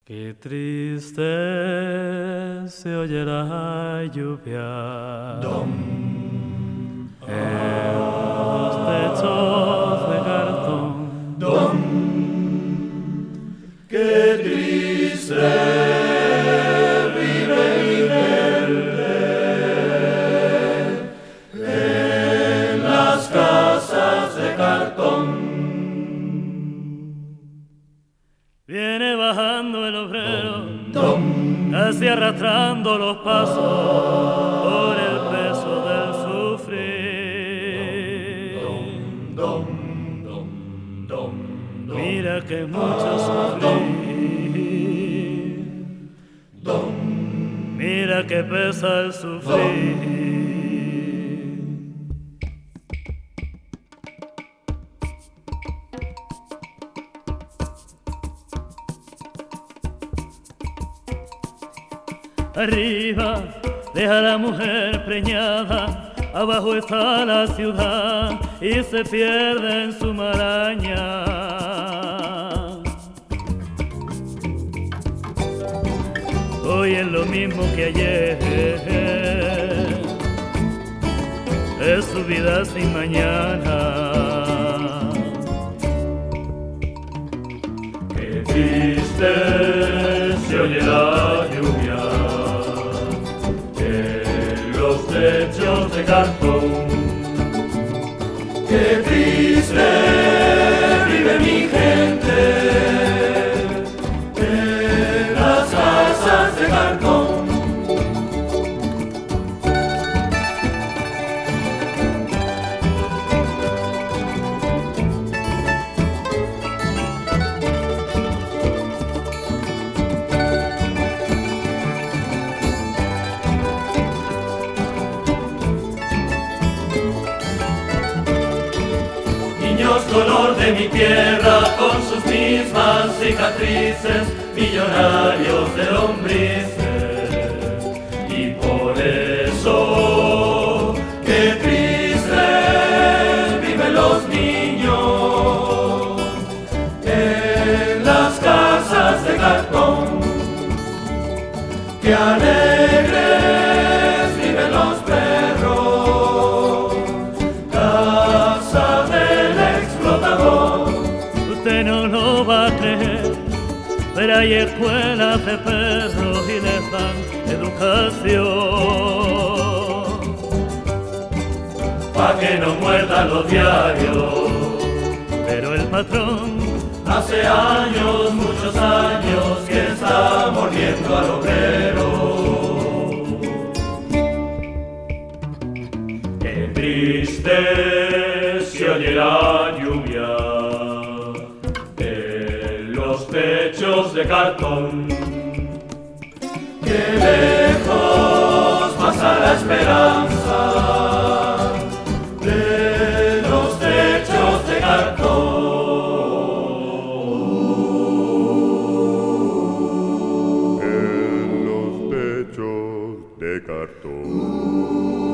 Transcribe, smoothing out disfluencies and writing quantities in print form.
Qué triste se oye la lluvia en los techos de cartón. Qué triste vive mi gente en las casas de cartón. Viene bajando el obrero, casi arrastrando los pasos por el peso del sufrir. Mira que mucho sufrir, mira que pesa el sufrir. Arriba deja la mujer preñada, abajo está la ciudad y se pierde en su maraña. Hoy es lo mismo que ayer, es su vida sin mañana. Qué triste se oye la lluvia en los techos de cartón. Qué triste vive mi gente en las casas de cartón. Niños color de mi tierra con sus mismas cicatrices, millonarios de lombrices. Y por eso, qué tristes viven los niños en las casas de cartón. Qué alegres viven los perros, casa del explotador. Usted no lo va a creer, pero hay escuelas de perros y les dan educación. Pa' que no muerdan los diarios. Pero el patrón Hace años, muchos años, que está mordiendo al obrero. Qué triste se oye la lluvia en los techos de cartón. Qué lejos pasa la esperanza de los techos de cartón. En los techos de cartón.